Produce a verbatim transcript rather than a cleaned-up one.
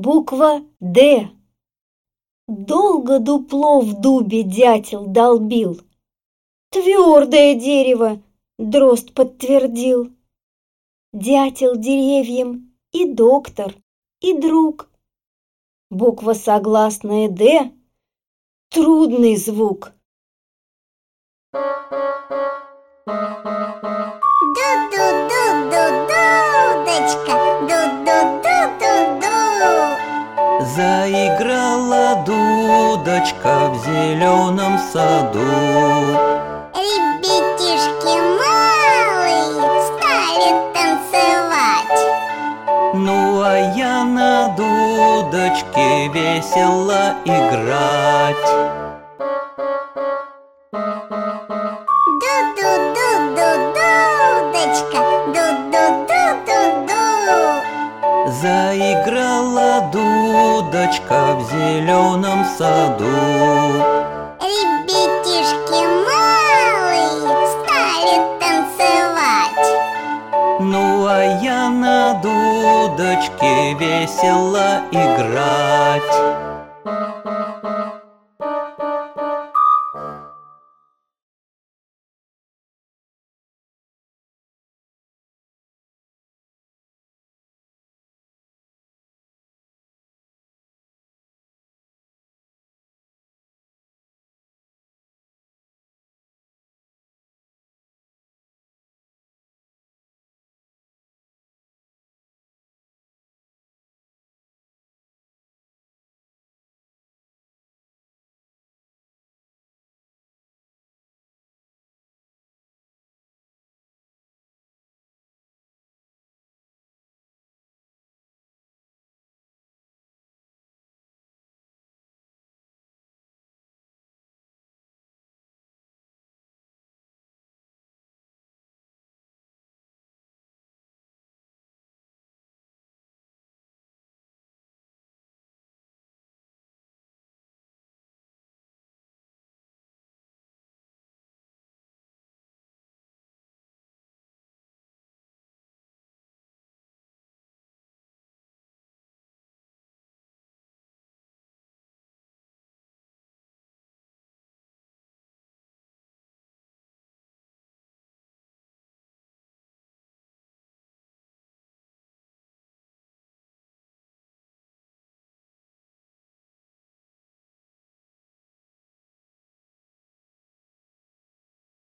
Буква «Д». Долго дупло в дубе дятел долбил. Твердое дерево, дрозд подтвердил. Дятел деревьям и доктор, и друг. Буква согласная «Д» — трудный звук. Ду-ду-ду-ду-дудочка, ду-ду-ду-ду-ду. Заиграла дудочка в зеленом саду. Ребятишки малые стали танцевать. Ну а я на дудочке весело играть. Ду-ду-ду-ду-дудочка, ду-ду-ду-ду-ду. Заиграла дудочка в зеленом саду. Ребятишки малые стали танцевать. Ну а я на дудочке весело играть.